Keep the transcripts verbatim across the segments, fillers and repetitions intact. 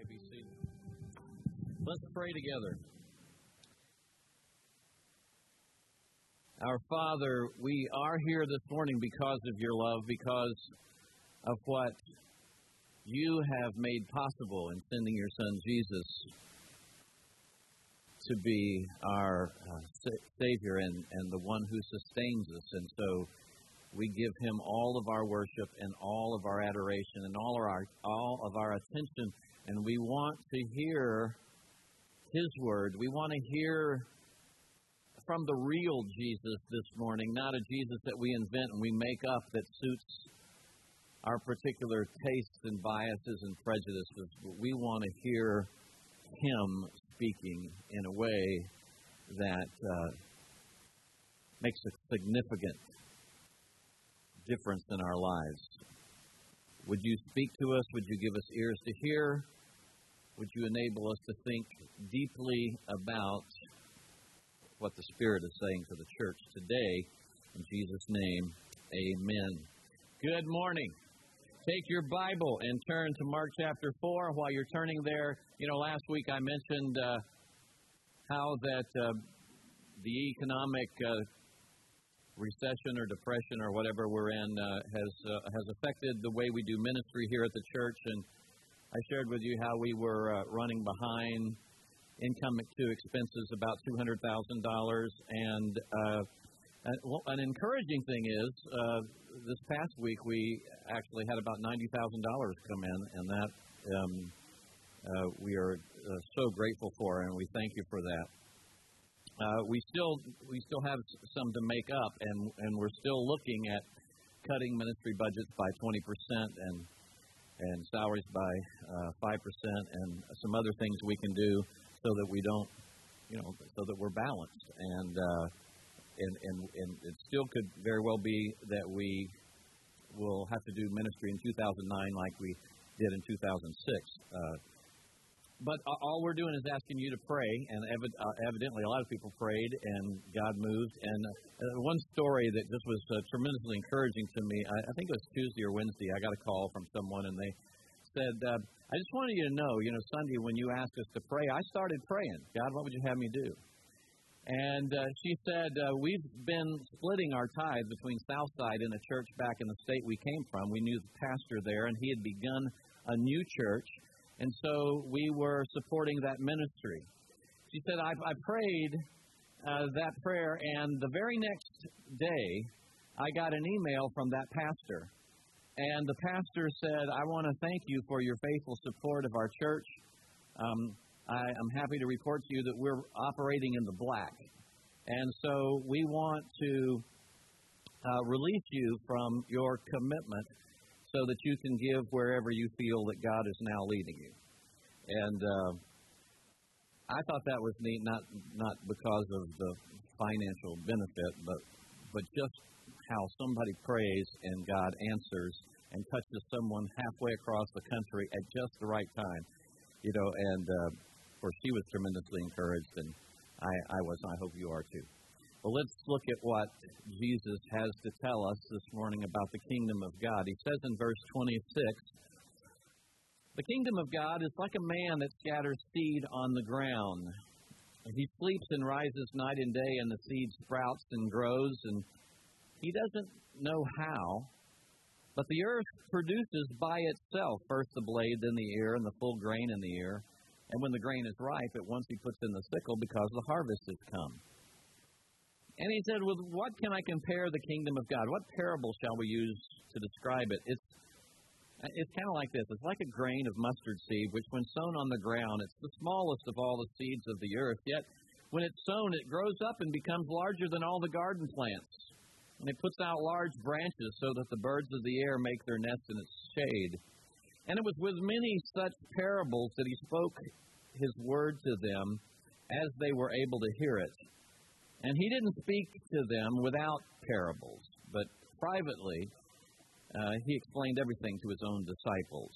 Be seated. Let's pray together. Our Father, we are here this morning because of your love, because of what you have made possible in sending your Son Jesus to be our uh, Savior and, and the one who sustains us. And so we give him all of our worship and all of our adoration and all of our, all of our attention. And we want to hear his word. We want to hear from the real Jesus this morning, not a Jesus that we invent and we make up that suits our particular tastes and biases and prejudices. But we want to hear him speaking in a way that uh, makes a significant difference in our lives. Would you speak to us? Would you give us ears to hear? Would you enable us to think deeply about what the Spirit is saying to the church today? In Jesus' name, amen. Good morning. Take your Bible and turn to Mark chapter four. While you're turning there, you know, last week I mentioned uh, how that uh, the economic uh, recession or depression or whatever we're in uh, has uh, has affected the way we do ministry here at the church. And I shared with you how we were uh, running behind income to expenses about two hundred thousand dollars. And uh, well, an encouraging thing is uh, this past week we actually had about ninety thousand dollars come in, and that um, uh, we are uh, so grateful for, and we thank you for that. Uh, we still we still have some to make up, and, and we're still looking at cutting ministry budgets by twenty percent and and salaries by uh, five percent and some other things we can do so that we don't, you know, so that we're balanced. And, uh, and, and, and it still could very well be that we will have to do ministry in two thousand nine like we did in two thousand six. Uh, But all we're doing is asking you to pray, and evid- uh, evidently a lot of people prayed, and God moved. And uh, one story that just was uh, tremendously encouraging to me, I, I think it was Tuesday or Wednesday, I got a call from someone, and they said, uh, I just wanted you to know, you know, Sunday when you asked us to pray, I started praying. God, what would you have me do? And uh, she said, uh, we've been splitting our tithe between Southside and the church back in the state we came from. We knew the pastor there, and he had begun a new church. And so we were supporting that ministry. She said, I, I prayed uh, that prayer, and the very next day, I got an email from that pastor. And the pastor said, I want to thank you for your faithful support of our church. Um, I am happy to report to you that we're operating in the black. And so we want to uh, release you from your commitment so that you can give wherever you feel that God is now leading you. And uh, I thought that was neat, not not because of the financial benefit, but but just how somebody prays and God answers and touches someone halfway across the country at just the right time. You know, and uh, of course she was tremendously encouraged, and I, I was, and I hope you are too. Well, let's look at what Jesus has to tell us this morning about the kingdom of God. He says in verse twenty-six, the kingdom of God is like a man that scatters seed on the ground. He sleeps and rises night and day, and the seed sprouts and grows, and he doesn't know how. But the earth produces by itself first the blade, then the ear, and the full grain in the ear. And when the grain is ripe, at once he puts in the sickle because the harvest has come. And he said, well, what can I compare the kingdom of God? What parable shall we use to describe it? It's it's kind of like this. It's like a grain of mustard seed, which when sown on the ground, it's the smallest of all the seeds of the earth. Yet when it's sown, it grows up and becomes larger than all the garden plants. And it puts out large branches so that the birds of the air make their nests in its shade. And it was with many such parables that he spoke his word to them as they were able to hear it. And he didn't speak to them without parables, but privately uh, he explained everything to his own disciples.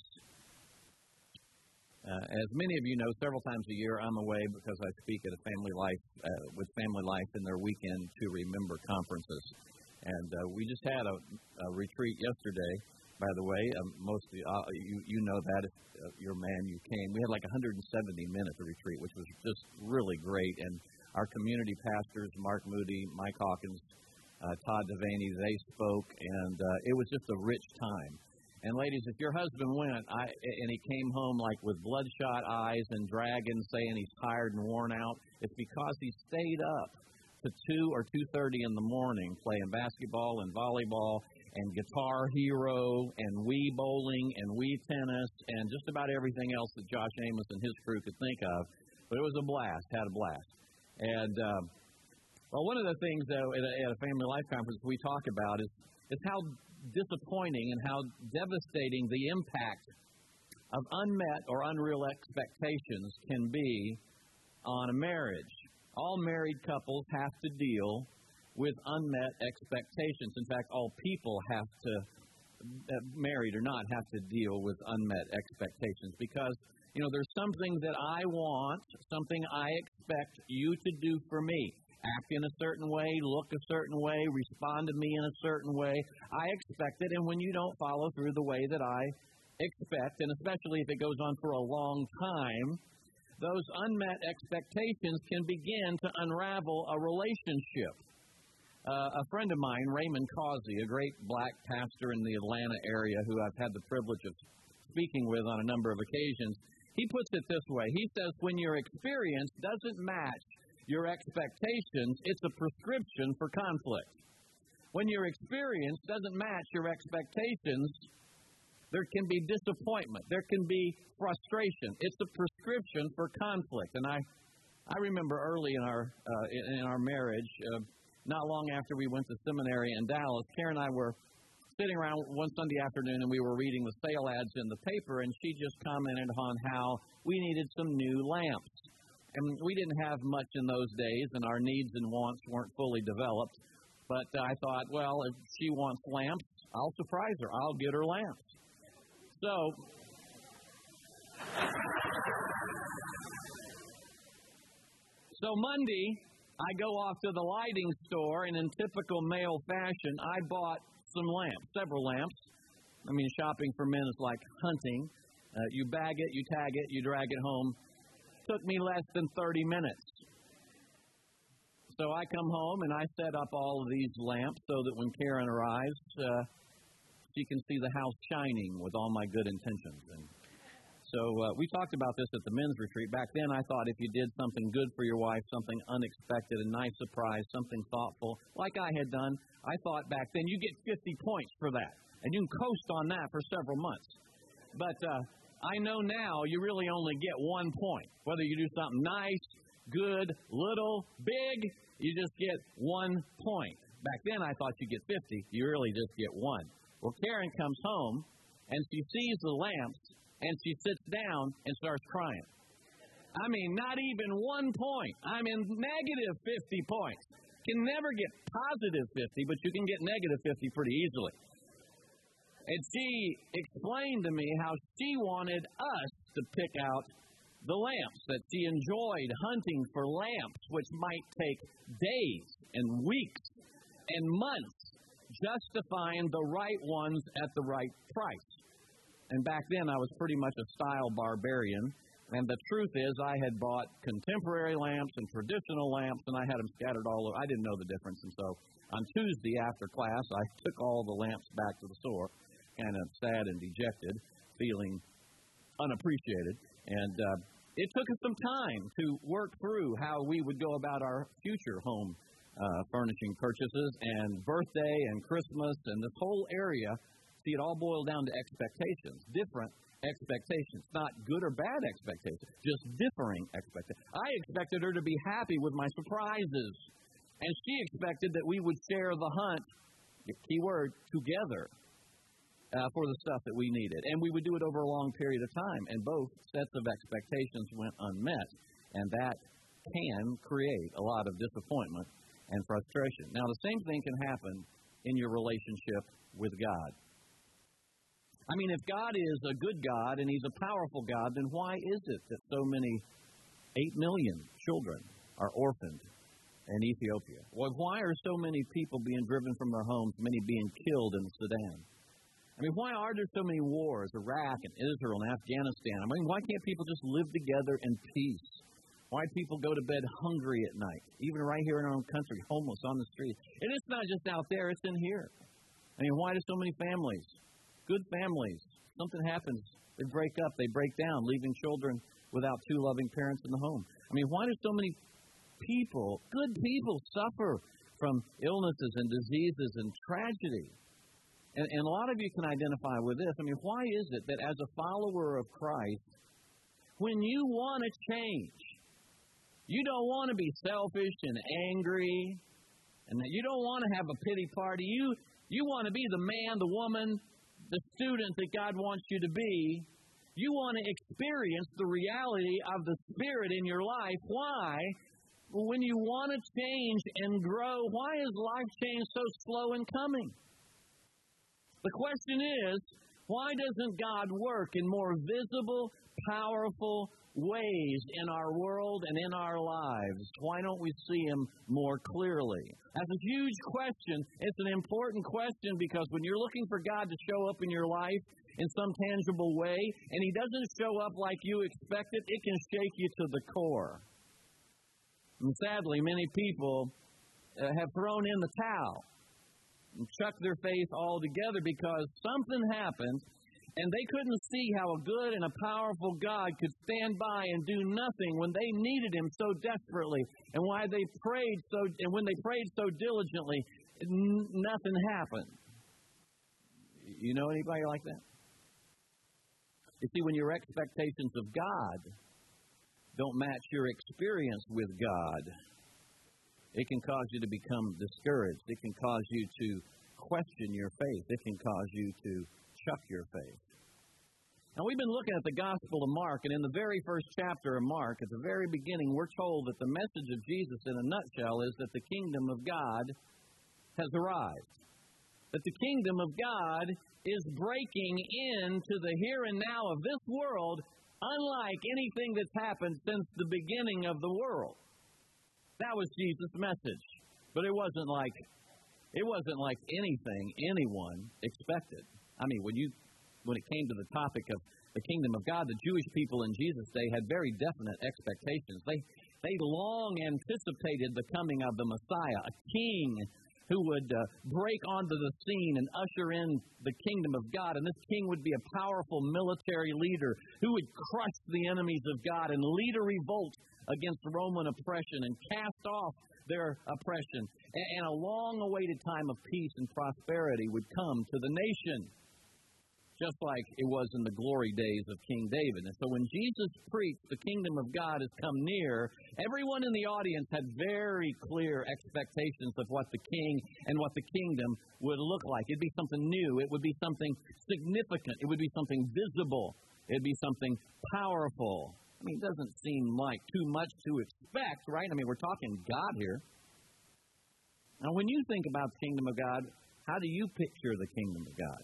Uh, as many of you know, several times a year I'm away because I speak at a family life uh, with Family Life in their Weekend to Remember conferences. And uh, we just had a, a retreat yesterday by the way. Um, most of you, uh, you, you know that if uh, you're a man, you came. We had like one hundred seventy men at the retreat, which was just really great. And our community pastors, Mark Moody, Mike Hawkins, uh, Todd Devaney, they spoke, and uh, it was just a rich time. And ladies, if your husband went I, and he came home like with bloodshot eyes and dragging, saying he's tired and worn out, it's because he stayed up to two or two thirty in the morning playing basketball and volleyball and Guitar Hero and Wii bowling and Wii tennis and just about everything else that Josh Amos and his crew could think of. But it was a blast, had a blast. And, um, well, one of the things, though, at a, at a family life conference we talk about is, is how disappointing and how devastating the impact of unmet or unreal expectations can be on a marriage. All married couples have to deal with unmet expectations. In fact, all people have to, married or not, have to deal with unmet expectations because, you know, there's something that I want, something I expect you to do for me. Act in a certain way, look a certain way, respond to me in a certain way. I expect it, and when you don't follow through the way that I expect, and especially if it goes on for a long time, those unmet expectations can begin to unravel a relationship. Uh, a friend of mine, Raymond Causey, a great black pastor in the Atlanta area who I've had the privilege of speaking with on a number of occasions, he puts it this way. He says, when your experience doesn't match your expectations, it's a prescription for conflict. When your experience doesn't match your expectations, there can be disappointment. There can be frustration. It's a prescription for conflict. And I, I remember early in our uh, in, in our marriage, uh, not long after we went to seminary in Dallas, Karen and I were sitting around one Sunday afternoon, and we were reading the sale ads in the paper, and she just commented on how we needed some new lamps. And we didn't have much in those days, and our needs and wants weren't fully developed. But I thought, well, if she wants lamps, I'll surprise her. I'll get her lamps. So, so Monday, I go off to the lighting store, and in typical male fashion, I bought some lamps, several lamps. I mean, shopping for men is like hunting. Uh, you bag it, you tag it, you drag it home. Took me less than thirty minutes. So I come home, and I set up all of these lamps so that when Karen arrives, uh, she can see the house shining with all my good intentions. And so uh, we talked about this at the men's retreat. Back then, I thought if you did something good for your wife, something unexpected, a nice surprise, something thoughtful, like I had done, I thought back then you get fifty points for that. And you can coast on that for several months. But uh, I know now you really only get one point. Whether you do something nice, good, little, big, you just get one point. Back then, I thought you get fifty. You really just get one. Well, Karen comes home, and she sees the lamps, and she sits down and starts crying. I mean, not even one point. I'm in negative fifty points. Can never get positive fifty, but you can get negative fifty pretty easily. And she explained to me how she wanted us to pick out the lamps, that she enjoyed hunting for lamps, which might take days and weeks and months, just to find the right ones at the right price. And back then, I was pretty much a style barbarian. And the truth is, I had bought contemporary lamps and traditional lamps, and I had them scattered all over. I didn't know the difference. And so on Tuesday after class, I took all the lamps back to the store, kind of sad and dejected, feeling unappreciated. And uh, it took us some time to work through how we would go about our future home uh, furnishing purchases and birthday and Christmas and this whole area. See, it all boiled down to expectations, different expectations, not good or bad expectations, just differing expectations. I expected her to be happy with my surprises, and she expected that we would share the hunt, key word, together uh, for the stuff that we needed. And we would do it over a long period of time, and both sets of expectations went unmet, and that can create a lot of disappointment and frustration. Now, the same thing can happen in your relationship with God. I mean, if God is a good God and He's a powerful God, then why is it that so many, eight million children are orphaned in Ethiopia? Well, why are so many people being driven from their homes, many being killed in the Sudan? I mean, why are there so many wars, Iraq and Israel and Afghanistan? I mean, why can't people just live together in peace? Why do people go to bed hungry at night, even right here in our own country, homeless on the street? And it's not just out there, it's in here. I mean, why do so many families, good families, something happens, they break up, they break down, leaving children without two loving parents in the home? I mean, why do so many people, good people, suffer from illnesses and diseases and tragedy? And, and a lot of you can identify with this. I mean, why is it that as a follower of Christ, when you want to change, you don't want to be selfish and angry, and that you don't want to have a pity party. You you want to be the man, the woman, the student that God wants you to be. You want to experience the reality of the Spirit in your life. Why? When you want to change and grow, why is life change so slow in coming? The question is, why doesn't God work in more visible, powerful ways in our world and in our lives? Why don't we see Him more clearly? That's a huge question. It's an important question because when you're looking for God to show up in your life in some tangible way, and He doesn't show up like you expected, it can shake you to the core. And sadly, many people uh, have thrown in the towel and chucked their faith all together because something happened and they couldn't see how a good and a powerful God could stand by and do nothing when they needed Him so desperately, and why they prayed so and when they prayed so diligently, n- nothing happened. You know anybody like that? You see, when your expectations of God don't match your experience with God, it can cause you to become discouraged. It can cause you to question your faith. It can cause you to chuck your faith. Now, we've been looking at the Gospel of Mark, and in the very first chapter of Mark, at the very beginning, we're told that the message of Jesus in a nutshell is that the kingdom of God has arrived. That the kingdom of God is breaking into the here and now of this world, unlike anything that's happened since the beginning of the world. That was Jesus' message. But it wasn't like it wasn't like anything anyone expected. I mean, when you when it came to the topic of the kingdom of God, the Jewish people in Jesus' day had very definite expectations. They they long anticipated the coming of the Messiah, a king who would uh, break onto the scene and usher in the kingdom of God. And this king would be a powerful military leader who would crush the enemies of God and lead a revolt against Roman oppression and cast off their oppression. And, and a long-awaited time of peace and prosperity would come to the nation, just like it was in the glory days of King David. And so when Jesus preached, the kingdom of God has come near, everyone in the audience had very clear expectations of what the king and what the kingdom would look like. It'd be something new. It would be something significant. It would be something visible. It'd be something powerful. I mean, it doesn't seem like too much to expect, right? I mean, we're talking God here. Now, when you think about the kingdom of God, how do you picture the kingdom of God?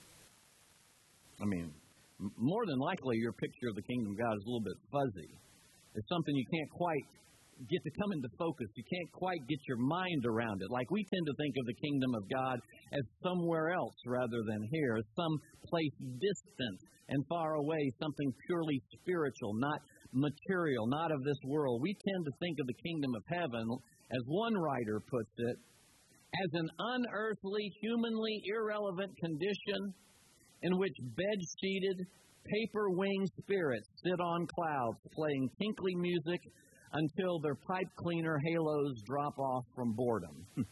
I mean, more than likely, your picture of the kingdom of God is a little bit fuzzy. It's something you can't quite get to come into focus. You can't quite get your mind around it. Like we tend to think of the kingdom of God as somewhere else rather than here, some place distant and far away, something purely spiritual, not material, not of this world. We tend to think of the kingdom of heaven, as one writer puts it, as an unearthly, humanly irrelevant condition in which bed-sheeted, paper-winged spirits sit on clouds playing tinkly music until their pipe cleaner halos drop off from boredom.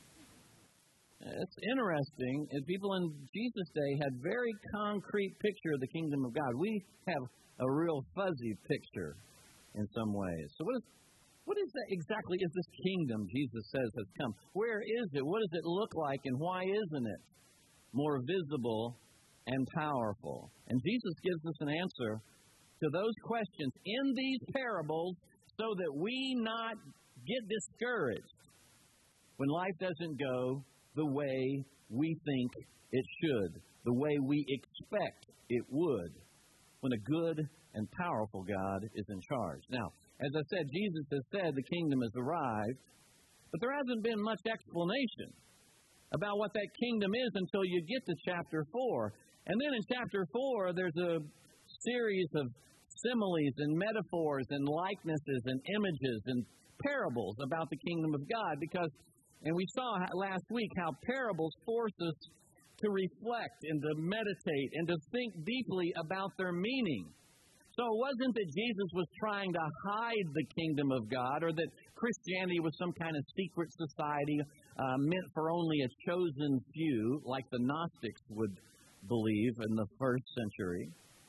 It's interesting. And people in Jesus' day had very concrete picture of the kingdom of God. We have a real fuzzy picture in some ways. So what is, what is that exactly is this kingdom Jesus says has come? Where is it? What does it look like? And why isn't it more visible and powerful? And Jesus gives us an answer to those questions in these parables so that we not get discouraged when life doesn't go the way we think it should, the way we expect it would, when a good and powerful God is in charge. Now, as I said, Jesus has said the kingdom has arrived, but there hasn't been much explanation about what that kingdom is until you get to chapter four. And then in chapter four, there's a series of similes and metaphors and likenesses and images and parables about the kingdom of God. Because, and we saw last week how parables force us to reflect and to meditate and to think deeply about their meaning. So it wasn't that Jesus was trying to hide the kingdom of God, or that Christianity was some kind of secret society uh, meant for only a chosen few, like the Gnostics would believe in the first century.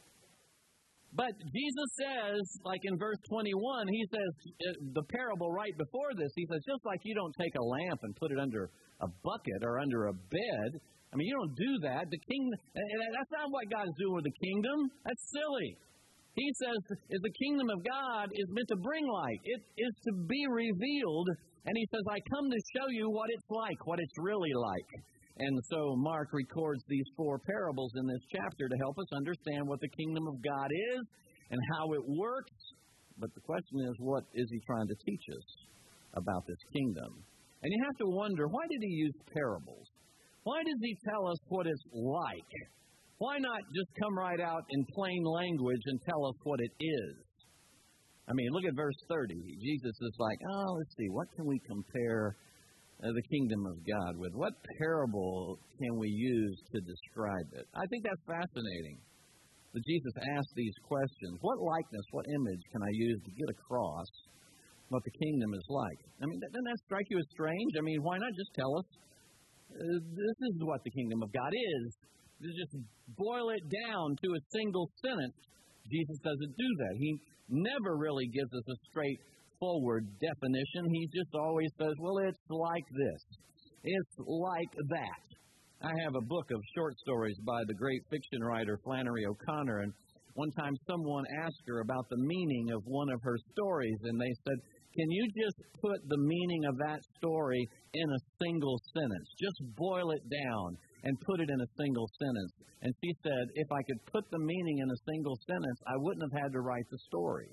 But Jesus says, like in verse twenty-one, he says, the parable right before this, he says, just like you don't take a lamp and put it under a bucket or under a bed, I mean, you don't do that. The kingdom, that's not what God's doing with the kingdom. That's silly. He says, is the kingdom of God is meant to bring light. It is to be revealed. And he says, I come to show you what it's like, what it's really like. And so Mark records these four parables in this chapter to help us understand what the kingdom of God is and how it works. But the question is, what is he trying to teach us about this kingdom? And you have to wonder, why did he use parables? Why does he tell us what it's like? Why not just come right out in plain language and tell us what it is? I mean, look at verse thirty. Jesus is like, oh, let's see, what can we compare uh, the kingdom of God with? What parable can we use to describe it? I think that's fascinating that Jesus asked these questions. What likeness, what image can I use to get across what the kingdom is like? I mean, doesn't that strike you as strange? I mean, why not just tell us uh, this is what the kingdom of God is? Just boil it down to a single sentence. Jesus doesn't do that. He never really gives us a straightforward definition. He just always says, well, it's like this. It's like that. I have a book of short stories by the great fiction writer Flannery O'Connor, and one time someone asked her about the meaning of one of her stories, and they said, can you just put the meaning of that story in a single sentence? Just boil it down and put it in a single sentence. And she said, if I could put the meaning in a single sentence, I wouldn't have had to write the story.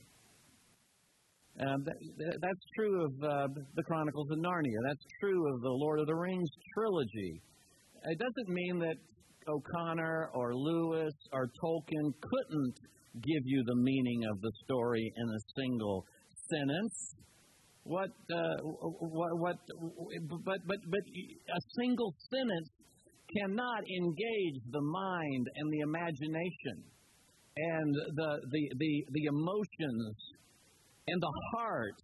Um, that, that's true of uh, the Chronicles of Narnia. That's true of the Lord of the Rings trilogy. It doesn't mean that O'Connor or Lewis or Tolkien couldn't give you the meaning of the story in a single sentence. What, uh, what, what, but, but, but a single sentence cannot engage the mind and the imagination and the, the, the, the emotions and the heart.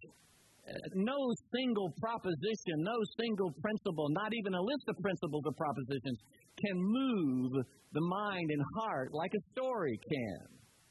No single proposition, no single principle, not even a list of principles or propositions can move the mind and heart like a story can.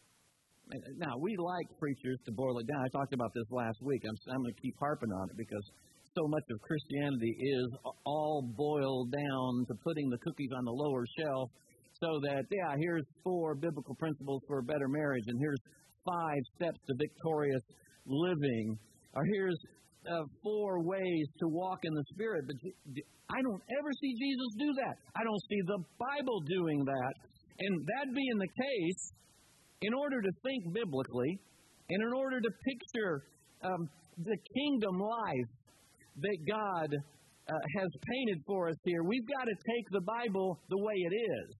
Now, we like preachers to boil it down. I talked about this last week. I'm, I'm going to keep harping on it because so much of Christianity is all boiled down to putting the cookies on the lower shelf so that, yeah, here's four biblical principles for a better marriage, and here's five steps to victorious living, or here's uh, four ways to walk in the Spirit. But I don't ever see Jesus do that. I don't see the Bible doing that. And that being the case, in order to think biblically, and in order to picture um, the kingdom life that God uh, has painted for us here, we've got to take the Bible the way it is,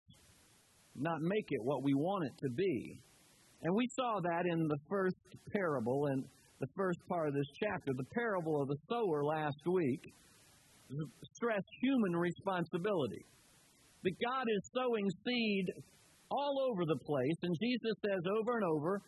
not make it what we want it to be. And we saw that in the first parable and the first part of this chapter, the parable of the sower last week, stressed human responsibility. That God is sowing seed all over the place, and Jesus says over and over,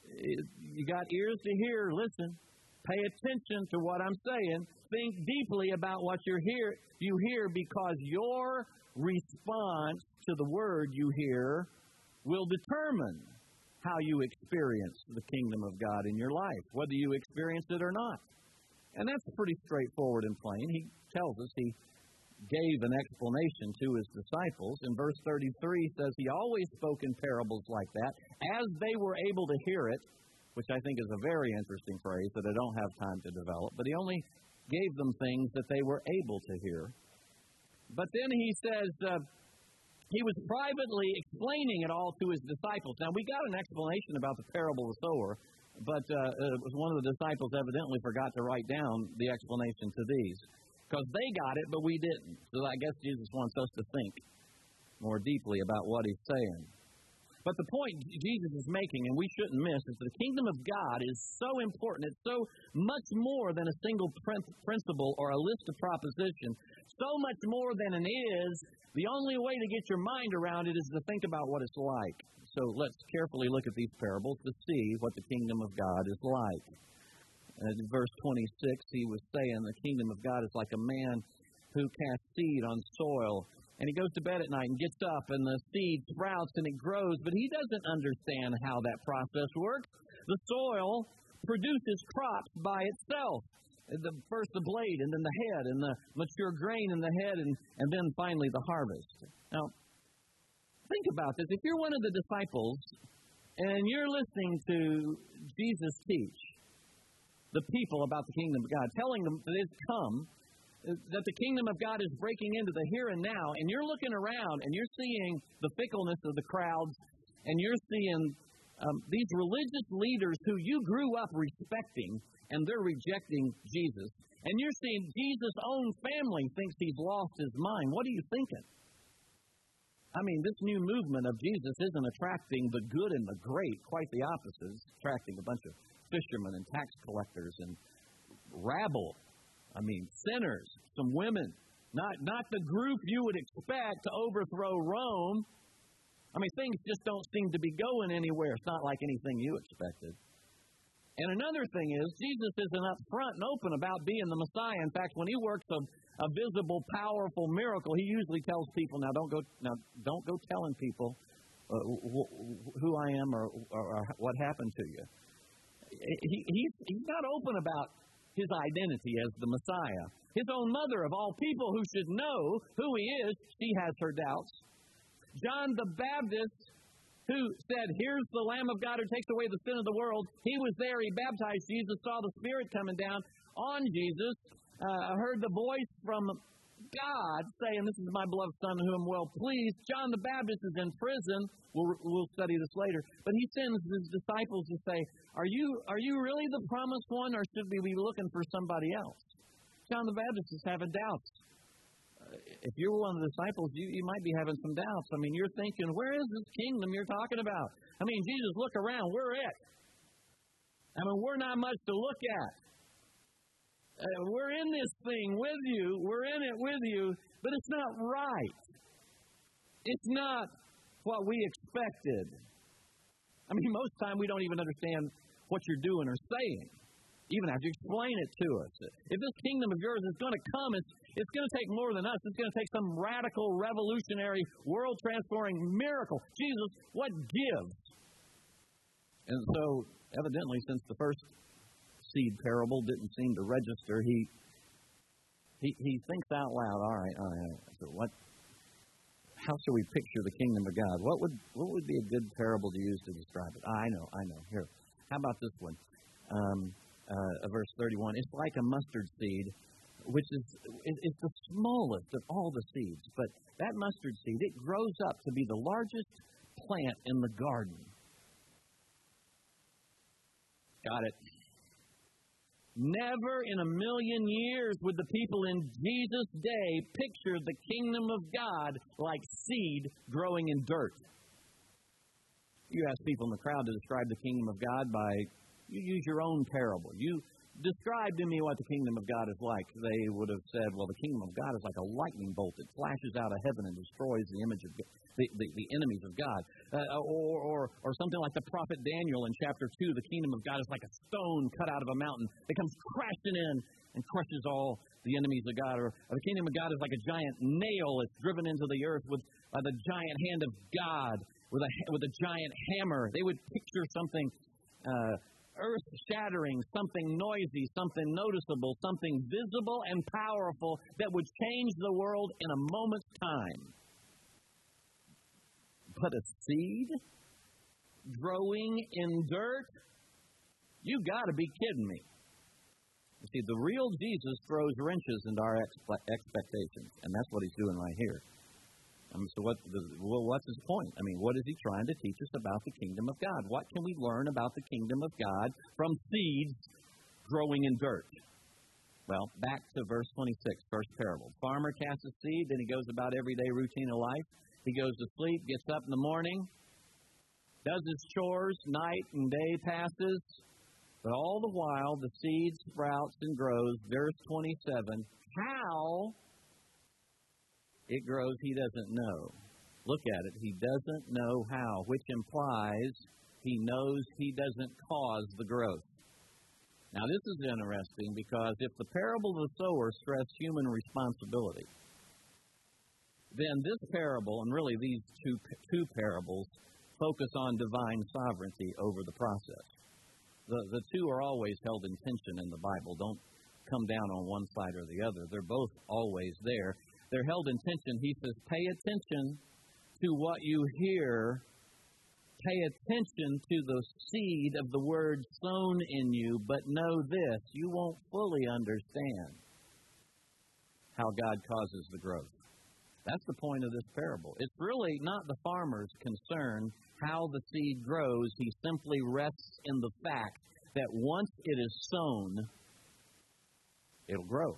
you got ears to hear, listen, pay attention to what I'm saying, think deeply about what you hear, you hear because your response to the word you hear will determine how you experience the kingdom of God in your life, whether you experience it or not. And that's pretty straightforward and plain. He tells us, he gave an explanation to his disciples. In verse thirty-three says he always spoke in parables like that, as they were able to hear it, which I think is a very interesting phrase that I don't have time to develop, but he only gave them things that they were able to hear. But then he says, uh, he was privately explaining it all to his disciples. Now, we got an explanation about the parable of the sower, but uh, it was one of the disciples evidently forgot to write down the explanation to these, because they got it, but we didn't. So I guess Jesus wants us to think more deeply about what he's saying. But the point Jesus is making, and we shouldn't miss, is that the kingdom of God is so important. It's so much more than a single principle or a list of propositions. So much more than it is. The only way to get your mind around it is to think about what it's like. So let's carefully look at these parables to see what the kingdom of God is like. In verse twenty-six, he was saying the kingdom of God is like a man who casts seed on soil. And he goes to bed at night and gets up, and the seed sprouts and it grows, but he doesn't understand how that process works. The soil produces crops by itself. The, first the blade, and then the head, and the mature grain in the head, and, and then finally the harvest. Now, think about this. If you're one of the disciples, and you're listening to Jesus teach the people about the kingdom of God, telling them that it's come, that the kingdom of God is breaking into the here and now, and you're looking around and you're seeing the fickleness of the crowds, and you're seeing um, these religious leaders who you grew up respecting, and they're rejecting Jesus, and you're seeing Jesus' own family thinks he's lost his mind. What are you thinking? I mean, this new movement of Jesus isn't attracting the good and the great, quite the opposite. It's attracting a bunch of fishermen and tax collectors and rabble. I mean, sinners, some women, not not the group you would expect to overthrow Rome. I mean, things just don't seem to be going anywhere. It's not like anything you expected. And another thing is, Jesus isn't up front and open about being the Messiah. In fact, when he works a, a visible, powerful miracle, he usually tells people, now don't go now don't go telling people uh, wh- who I am or, or, or what happened to you. He, he's, he's not open about his identity as the Messiah. His own mother, of all people who should know who he is, she has her doubts. John the Baptist, who said, here's the Lamb of God who takes away the sin of the world, he was there, he baptized Jesus, saw the Spirit coming down on Jesus, uh, heard the voice from God saying, this is my beloved Son whom I'm well pleased. John the Baptist is in prison. We'll, we'll study this later. But he sends his disciples to say, are you are you really the promised one, or should we be looking for somebody else? John the Baptist is having doubts. Uh, if you're one of the disciples, you, you might be having some doubts. I mean, you're thinking, where is this kingdom you're talking about? I mean, Jesus, look around. We're it. I mean, we're not much to look at. Uh, we're in this thing with you. We're in it with you, but it's not right. It's not what we expected. I mean, most of the time we don't even understand what you're doing or saying, even after you explain it to us. If this kingdom of yours is going to come, it's, it's going to take more than us. It's going to take some radical, revolutionary, world-transforming miracle. Jesus, what gives? And so, evidently, since the first seed parable didn't seem to register, he he, he thinks out loud. All right, all right. So what? How should we picture the kingdom of God? What would what would be a good parable to use to describe it? I know, I know. Here, how about this one? Um, uh, verse thirty-one. It's like a mustard seed, which is it's the smallest of all the seeds. But that mustard seed, it grows up to be the largest plant in the garden. Got it. Never in a million years would the people in Jesus' day picture the kingdom of God like seed growing in dirt. You ask people in the crowd to describe the kingdom of God by, you use your own parable. You describe to me what the kingdom of God is like. They would have said, well, the kingdom of God is like a lightning bolt that flashes out of heaven and destroys the image of the, the, the enemies of God. Uh, or, or, or something like the prophet Daniel in chapter two, the kingdom of God is like a stone cut out of a mountain that comes crashing in and crushes all the enemies of God. Or, or the kingdom of God is like a giant nail that's driven into the earth with by the giant hand of God with a, with a giant hammer. They would picture something uh, earth-shattering, something noisy, something noticeable, something visible and powerful that would change the world in a moment's time. But a seed growing in dirt? You got to be kidding me. You see, the real Jesus throws wrenches into our expe- expectations, and that's what he's doing right here. I mean, so what? The, well, what's his point? I mean, what is he trying to teach us about the kingdom of God? What can we learn about the kingdom of God from seeds growing in dirt? Well, back to verse twenty-six, first parable. Farmer casts a seed, then he goes about everyday routine of life. He goes to sleep, gets up in the morning, does his chores, night and day passes, but all the while the seed sprouts and grows. Verse twenty-seven, how it grows he doesn't know. Look at it. He doesn't know how, which implies he knows he doesn't cause the growth. Now, this is interesting because if the parable of the sower stressed human responsibility, then this parable, and really these two, two parables, focus on divine sovereignty over the process. The, the two are always held in tension in the Bible. Don't come down on one side or the other. They're both always there. They're held in tension. He says, pay attention to what you hear. Pay attention to the seed of the word sown in you, but know this, you won't fully understand how God causes the growth. That's the point of this parable. It's really not the farmer's concern how the seed grows. He simply rests in the fact that once it is sown, it'll grow.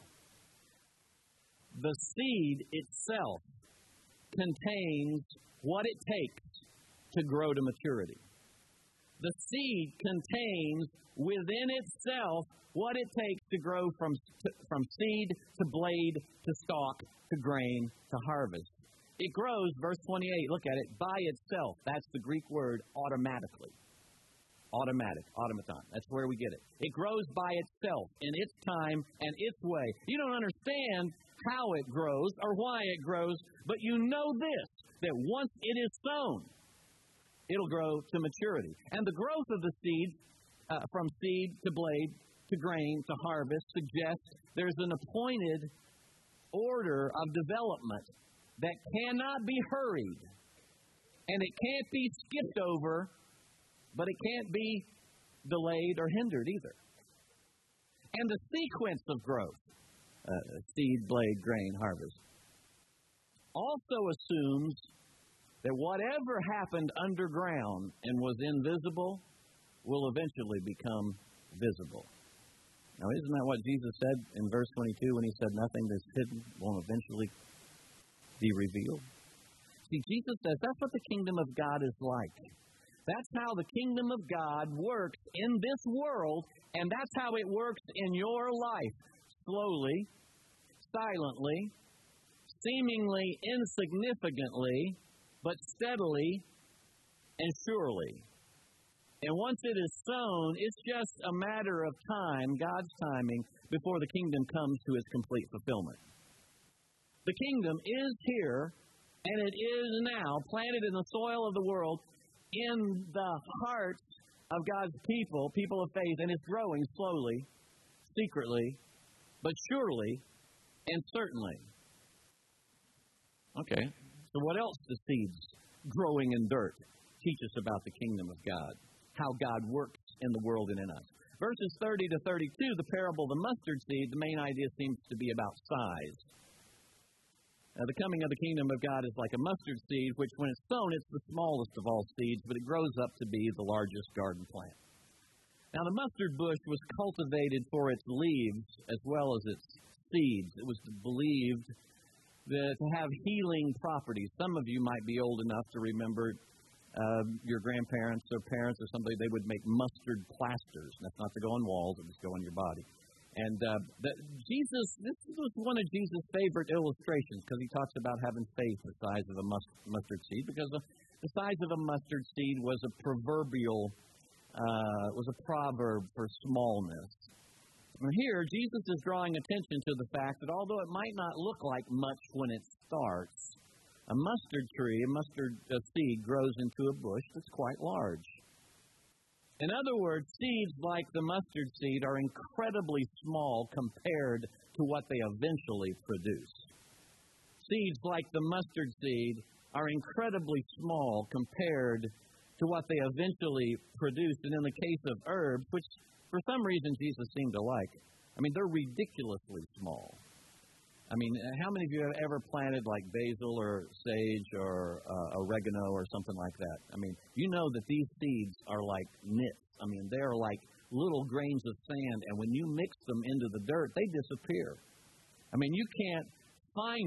The seed itself contains what it takes to grow to maturity. The seed contains within itself what it takes to grow from, to, from seed to blade to stalk to grain to harvest. It grows, verse twenty-eight, look at it, by itself. That's the Greek word automatically. Automatic, automaton. That's where we get it. It grows by itself in its time and its way. You don't understand how it grows or why it grows, but you know this, that once it is sown, it'll grow to maturity. And the growth of the seed, uh, from seed to blade to grain to harvest, suggests there's an appointed order of development that cannot be hurried. And it can't be skipped over, but it can't be delayed or hindered either. And the sequence of growth, uh, seed, blade, grain, harvest, also assumes that whatever happened underground and was invisible will eventually become visible. Now, isn't that what Jesus said in verse twenty-two when he said nothing that's hidden will eventually be revealed? See, Jesus says that's what the kingdom of God is like. That's how the kingdom of God works in this world, and that's how it works in your life. Slowly, silently, seemingly insignificantly, but steadily and surely. And once it is sown, it's just a matter of time, God's timing, before the kingdom comes to its complete fulfillment. The kingdom is here, and it is now planted in the soil of the world, in the hearts of God's people, people of faith, and it's growing slowly, secretly, but surely and certainly. Okay, so what else do seeds growing in dirt teach us about the kingdom of God? How God works in the world and in us. Verses thirty to thirty-two, the parable of the mustard seed, the main idea seems to be about size. Now, the coming of the kingdom of God is like a mustard seed, which when it's sown, it's the smallest of all seeds, but it grows up to be the largest garden plant. Now, the mustard bush was cultivated for its leaves as well as its seeds. It was believed that to have healing properties. Some of you might be old enough to remember uh, your grandparents or parents or somebody, they would make mustard plasters. And that's not to go on walls, it was go on your body. And uh, the, Jesus, this was one of Jesus' favorite illustrations because he talks about having faith the size of a must, mustard seed, because the, the size of a mustard seed was a proverbial, uh, was a proverb for smallness. And here, Jesus is drawing attention to the fact that although it might not look like much when it starts, a mustard tree, a mustard a seed grows into a bush that's quite large. In other words, seeds like the mustard seed are incredibly small compared to what they eventually produce. Seeds like the mustard seed are incredibly small compared to what they eventually produce. And in the case of herbs, which for some reason Jesus seemed to like, I mean, they're ridiculously small. I mean, how many of you have ever planted like basil or sage or uh, oregano or something like that? I mean, you know that these seeds are like nits. I mean, they're like little grains of sand, and when you mix them into the dirt, they disappear. I mean, you can't find them.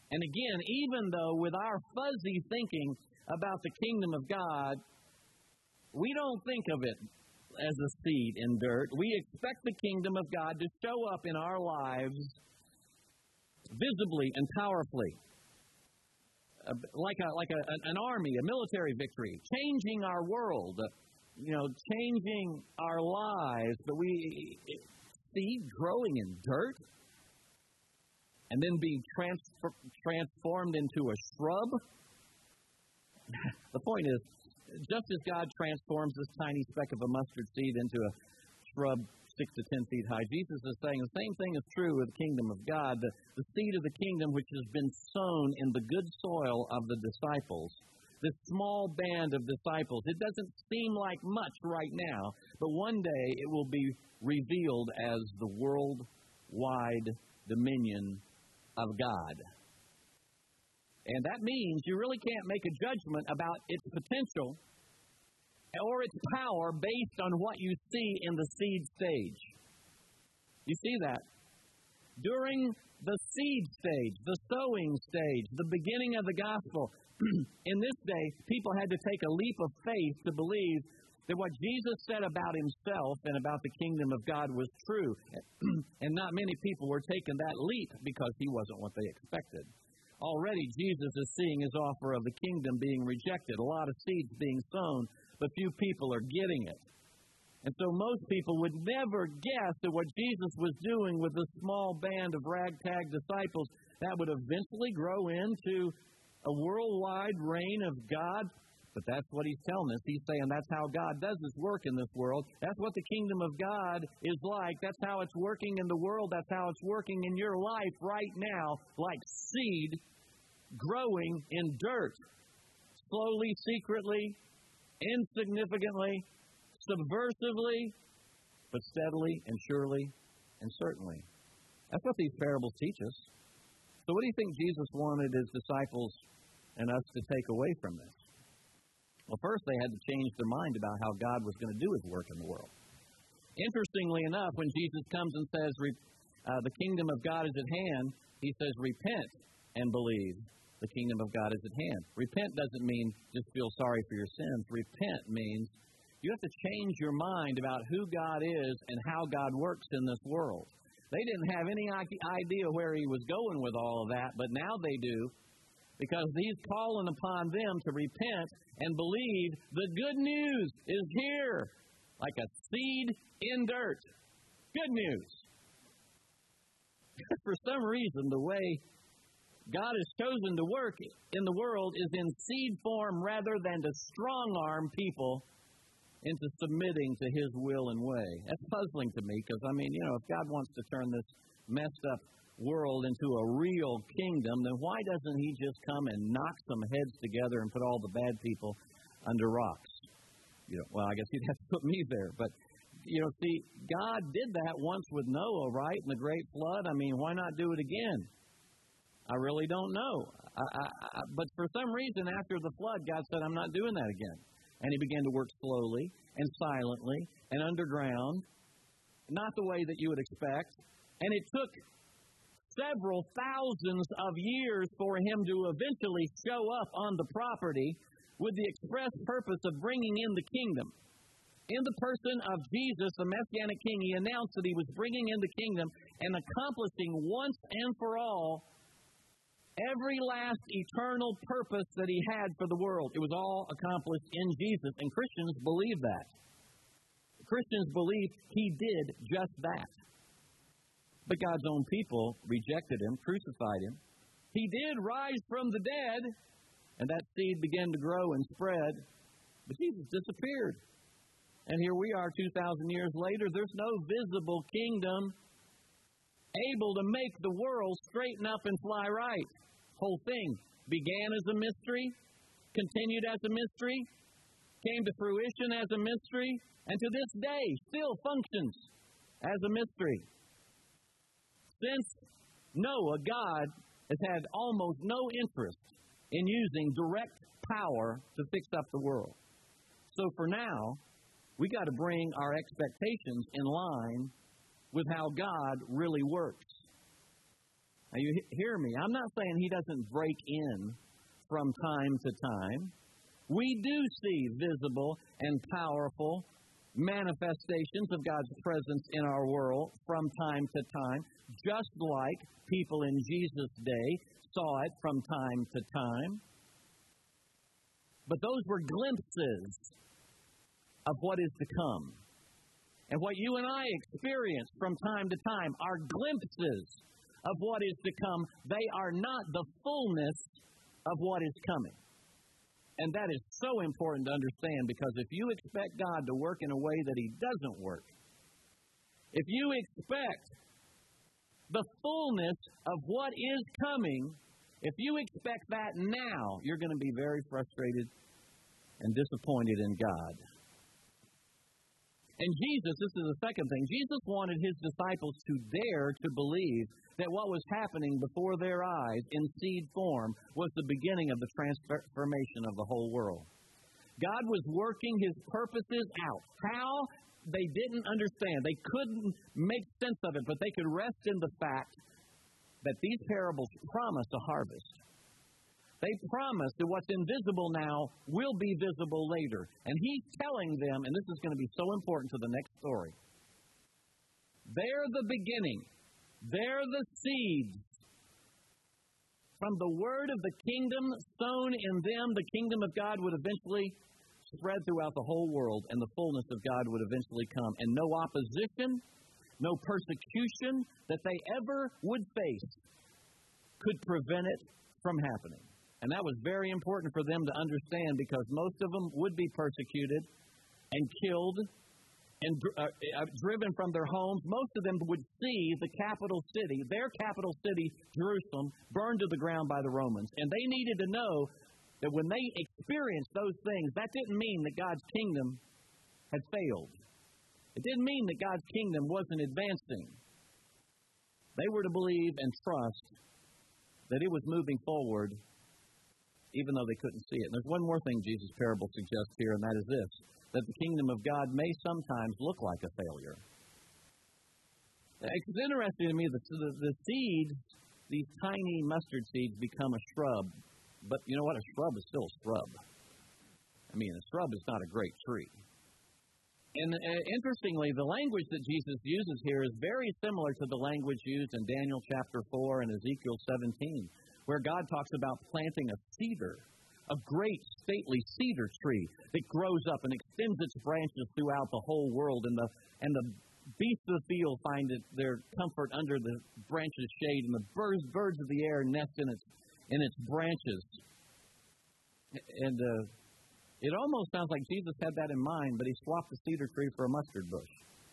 And again, even though with our fuzzy thinking about the kingdom of God, we don't think of it as a seed in dirt. We expect the kingdom of God to show up in our lives visibly and powerfully. Uh, like a, like a, an army, a military victory, changing our world, you know, changing our lives. But we see growing in dirt and then being trans- transformed into a shrub. The point is, just as God transforms this tiny speck of a mustard seed into a shrub six to ten feet high, Jesus is saying the same thing is true with the kingdom of God. The, the seed of the kingdom which has been sown in the good soil of the disciples, this small band of disciples, it doesn't seem like much right now, but one day it will be revealed as the worldwide dominion of God. And that means you really can't make a judgment about its potential or its power based on what you see in the seed stage. You see that? During the seed stage, the sowing stage, the beginning of the gospel, in this day, people had to take a leap of faith to believe that what Jesus said about himself and about the kingdom of God was true. And not many people were taking that leap because he wasn't what they expected. Already, Jesus is seeing his offer of the kingdom being rejected, a lot of seeds being sown, but few people are getting it. And so most people would never guess that what Jesus was doing with this small band of ragtag disciples, that would eventually grow into a worldwide reign of God. But that's what he's telling us. He's saying that's how God does his work in this world. That's what the kingdom of God is like. That's how it's working in the world. That's how it's working in your life right now, like seed growing in dirt. Slowly, secretly, insignificantly, subversively, but steadily and surely and certainly. That's what these parables teach us. So what do you think Jesus wanted his disciples and us to take away from this? Well, first they had to change their mind about how God was going to do his work in the world. Interestingly enough, when Jesus comes and says uh, the kingdom of God is at hand, he says repent and believe. The kingdom of God is at hand. Repent doesn't mean just feel sorry for your sins. Repent means you have to change your mind about who God is and how God works in this world. They didn't have any idea where he was going with all of that, but now they do, because he's calling upon them to repent and believe the good news is here, like a seed in dirt. Good news. For some reason, the way God has chosen to work in the world is in seed form rather than to strong-arm people into submitting to his will and way. That's puzzling to me because, I mean, you know, if God wants to turn this messed up world into a real kingdom, then why doesn't he just come and knock some heads together and put all the bad people under rocks? You know, well, I guess he'd have to put me there. But, you know, see, God did that once with Noah, right, in the great flood. I mean, why not do it again? I really don't know. I, I, I, but for some reason, after the flood, God said, I'm not doing that again. And he began to work slowly and silently and underground, not the way that you would expect. And it took several thousands of years for him to eventually show up on the property with the express purpose of bringing in the kingdom. In the person of Jesus, the Messianic King, he announced that he was bringing in the kingdom and accomplishing once and for all every last eternal purpose that he had for the world. It was all accomplished in Jesus, and Christians believe that. Christians believe he did just that. But God's own people rejected him, crucified him. He did rise from the dead, and that seed began to grow and spread, but Jesus disappeared. And here we are two thousand years later. There's no visible kingdom able to make the world straighten up and fly right. Whole thing began as a mystery, continued as a mystery, came to fruition as a mystery, and to this day still functions as a mystery. Since Noah, God has had almost no interest in using direct power to fix up the world. So for now, we got to bring our expectations in line with how God really works. Now, you hear me. I'm not saying he doesn't break in from time to time. We do see visible and powerful manifestations of God's presence in our world from time to time, just like people in Jesus' day saw it from time to time. But those were glimpses of what is to come. And what you and I experience from time to time are glimpses of what is to come. They are not the fullness of what is coming. And that is so important to understand, because if you expect God to work in a way that He doesn't work, if you expect the fullness of what is coming, if you expect that now, you're going to be very frustrated and disappointed in God. And Jesus, this is the second thing, Jesus wanted His disciples to dare to believe that what was happening before their eyes in seed form was the beginning of the transformation of the whole world. God was working His purposes out. How? They didn't understand. They couldn't make sense of it, but they could rest in the fact that these parables promise a harvest. They promise that what's invisible now will be visible later. And He's telling them, and this is going to be so important to the next story, they're the beginning. They're the seeds. From the word of the kingdom sown in them, the kingdom of God would eventually spread throughout the whole world, and the fullness of God would eventually come. And no opposition, no persecution that they ever would face could prevent it from happening. And that was very important for them to understand, because most of them would be persecuted and killed and uh, uh, driven from their homes. Most of them would see the capital city, their capital city, Jerusalem, burned to the ground by the Romans. And they needed to know that when they experienced those things, that didn't mean that God's kingdom had failed. It didn't mean that God's kingdom wasn't advancing. They were to believe and trust that it was moving forward, even though they couldn't see it. And there's one more thing Jesus' parable suggests here, and that is this, that the kingdom of God may sometimes look like a failure. It's interesting to me that the, the seeds, these tiny mustard seeds, become a shrub. But you know what? A shrub is still a shrub. I mean, a shrub is not a great tree. And uh, interestingly, the language that Jesus uses here is very similar to the language used in Daniel chapter four and Ezekiel seventeen, where God talks about planting a cedar, a great stately cedar tree that grows up and extends its branches throughout the whole world, and the and the beasts of the field find it, their comfort under the branches' shade, and the birds birds of the air nest in its in its branches. And uh, it almost sounds like Jesus had that in mind, but He swapped the cedar tree for a mustard bush.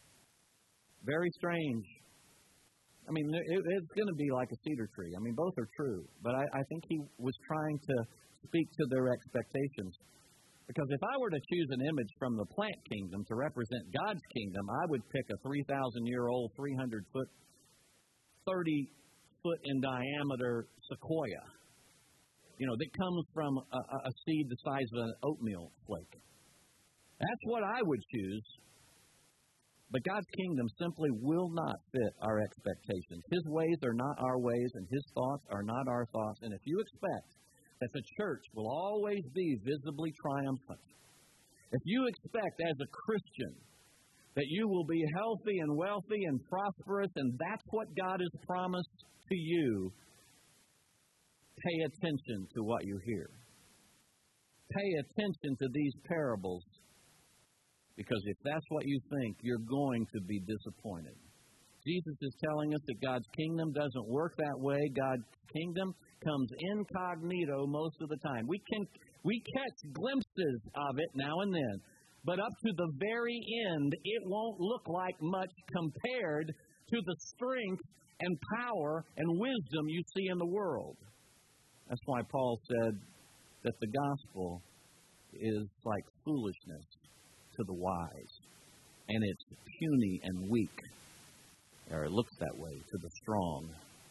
Very strange. I mean, it, it's going to be like a cedar tree. I mean, both are true. But I, I think He was trying to speak to their expectations. Because if I were to choose an image from the plant kingdom to represent God's kingdom, I would pick a three thousand year old, three hundred foot, thirty foot in diameter sequoia. You know, that comes from a, a seed the size of an oatmeal flake. That's what I would choose. But God's kingdom simply will not fit our expectations. His ways are not our ways, and His thoughts are not our thoughts. And if you expect that the church will always be visibly triumphant, if you expect as a Christian that you will be healthy and wealthy and prosperous, and that's what God has promised to you, pay attention to what you hear. Pay attention to these parables, because if that's what you think, you're going to be disappointed. Jesus is telling us that God's kingdom doesn't work that way. God's kingdom comes incognito most of the time. We can we catch glimpses of it now and then, but up to the very end, it won't look like much compared to the strength and power and wisdom you see in the world. That's why Paul said that the gospel is like foolishness to the wise, and it's puny and weak, or it looks that way to the strong.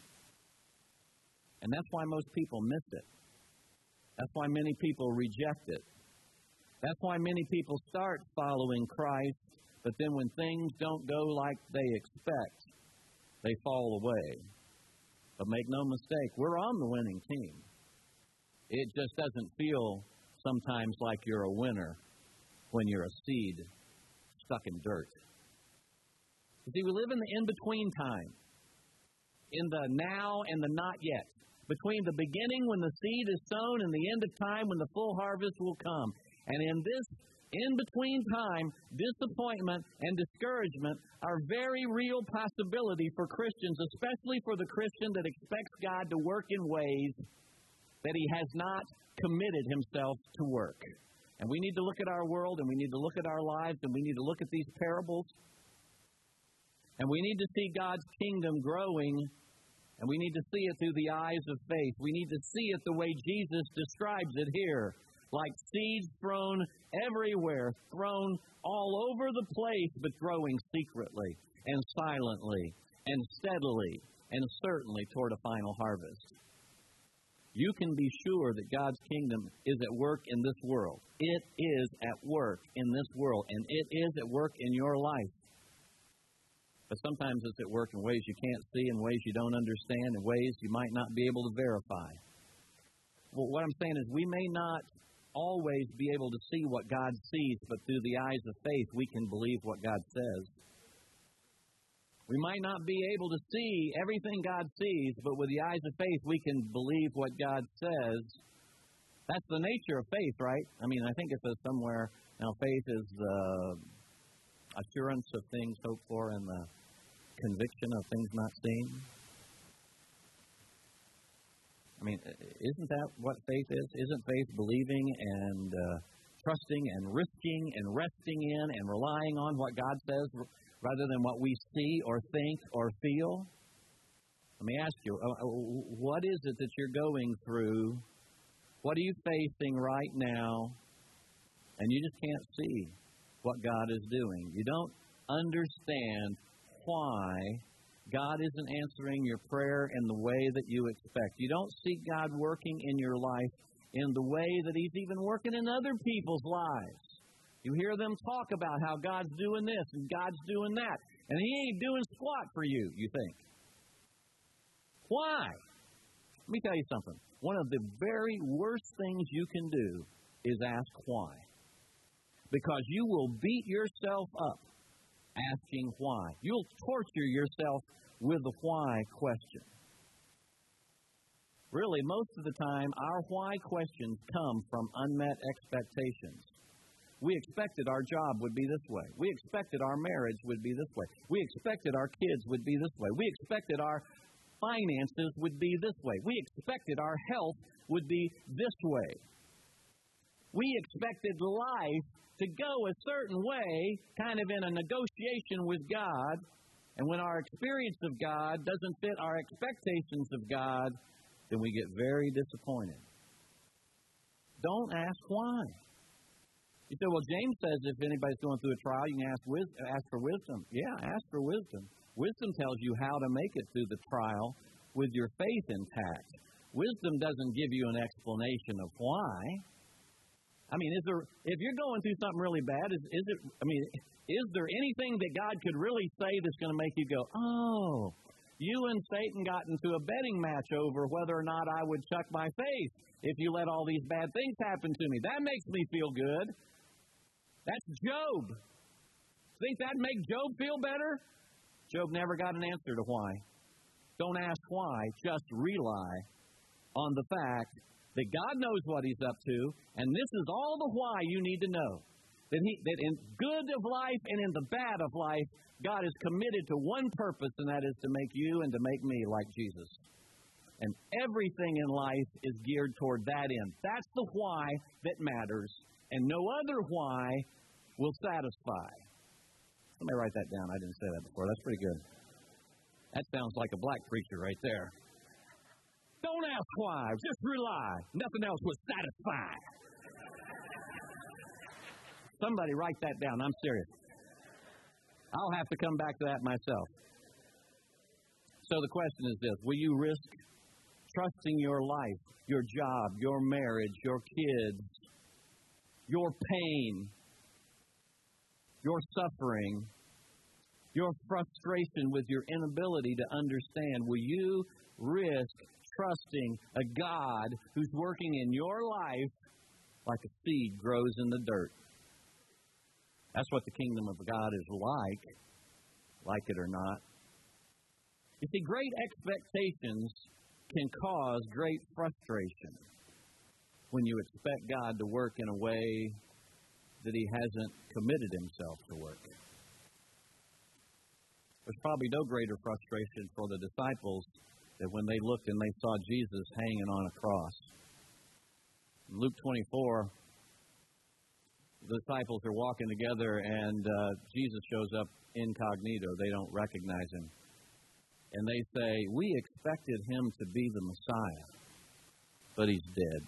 And that's why most people miss it. That's why many people reject it. That's why many people start following Christ, but then when things don't go like they expect, they fall away. But make no mistake, we're on the winning team. It just doesn't feel sometimes like you're a winner when you're a seed stuck in dirt. You see, we live in the in-between time, in the now and the not yet, between the beginning when the seed is sown and the end of time when the full harvest will come. And in this in-between time, disappointment and discouragement are very real possibility for Christians, especially for the Christian that expects God to work in ways that He has not committed Himself to work. And we need to look at our world, and we need to look at our lives, and we need to look at these parables, and we need to see God's kingdom growing, and we need to see it through the eyes of faith. We need to see it the way Jesus describes it here, like seeds thrown everywhere, thrown all over the place, but growing secretly and silently and steadily and certainly toward a final harvest. You can be sure that God's kingdom is at work in this world. It is at work in this world, and it is at work in your life. But sometimes it's at work in ways you can't see, in ways you don't understand, in ways you might not be able to verify. Well, what I'm saying is we may not always be able to see what God sees, but through the eyes of faith, we can believe what God says. We might not be able to see everything God sees, but with the eyes of faith, we can believe what God says. That's the nature of faith, right? I mean, I think it says somewhere, now faith is the assurance of things hoped for and the conviction of things not seen. I mean, isn't that what faith is? Isn't faith believing and uh, trusting and risking and resting in and relying on what God says rather than what we see or think or feel? Let me ask you, uh, what is it that you're going through? What are you facing right now? And you just can't see what God is doing. You don't understand why God isn't answering your prayer in the way that you expect. You don't see God working in your life in the way that He's even working in other people's lives. You hear them talk about how God's doing this and God's doing that, and He ain't doing squat for you, you think. Why? Let me tell you something. One of the very worst things you can do is ask why. Because you will beat yourself up asking why. You'll torture yourself with the why question. Really, most of the time, our why questions come from unmet expectations. We expected our job would be this way. We expected our marriage would be this way. We expected our kids would be this way. We expected our finances would be this way. We expected our health would be this way. We expected life to go a certain way, kind of in a negotiation with God, and when our experience of God doesn't fit our expectations of God, then we get very disappointed. Don't ask why. You say, well, James says if anybody's going through a trial, you can ask, wis- ask for wisdom. Yeah, ask for wisdom. Wisdom tells you how to make it through the trial with your faith intact. Wisdom doesn't give you an explanation of why. I mean, is there, if you're going through something really bad, is, is it, I mean, is there anything that God could really say that's going to make you go, oh, you and Satan got into a betting match over whether or not I would chuck my faith if you let all these bad things happen to me. That makes me feel good. That's Job. Think that'd make Job feel better? Job never got an answer to why. Don't ask why, just rely on the fact that God knows what He's up to, and this is all the why you need to know. That, he, that in good of life and in the bad of life, God is committed to one purpose, and that is to make you and to make me like Jesus. And everything in life is geared toward that end. That's the why that matters, and no other why will satisfy. Let me write that down. I didn't say that before. That's pretty good. That sounds like a black preacher right there. Don't ask why. Just rely. Nothing else will satisfy. Somebody write that down. I'm serious. I'll have to come back to that myself. So the question is this. Will you risk trusting your life, your job, your marriage, your kids, your pain, your suffering your frustration with your inability to understand? Will you risk trusting a God who's working in your life like a seed grows in the dirt? That's what the kingdom of God is like, like it or not. You see, great expectations can cause great frustration when you expect God to work in a way that He hasn't committed Himself to work. There's probably no greater frustration for the disciples than when they looked and they saw Jesus hanging on a cross. In Luke twenty-four, the disciples are walking together, and uh, Jesus shows up incognito. They don't recognize Him. And they say, we expected Him to be the Messiah, but He's dead.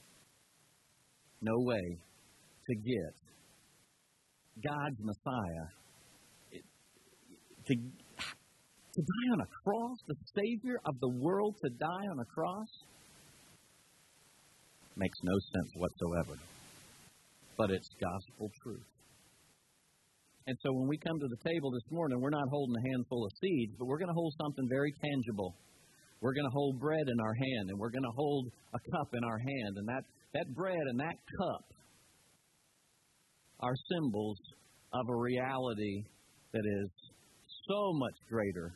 No way to get God's Messiah to, to die on a cross, the Savior of the world to die on a cross, makes no sense whatsoever. But it's gospel truth. And so when we come to the table this morning, we're not holding a handful of seeds, but we're going to hold something very tangible. We're going to hold bread in our hand, and we're going to hold a cup in our hand. And that, that bread and that cup are symbols of a reality that is so much greater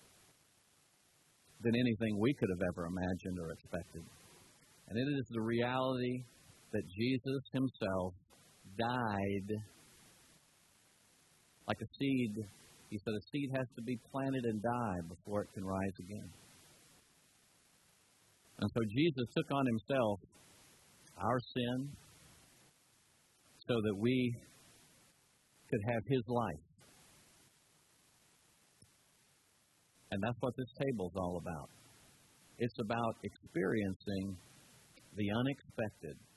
than anything we could have ever imagined or expected. And it is the reality that Jesus Himself died like a seed. He said a seed has to be planted and die before it can rise again. And so Jesus took on Himself our sin so that we could have His life. And that's what this table's all about. It's about experiencing the unexpected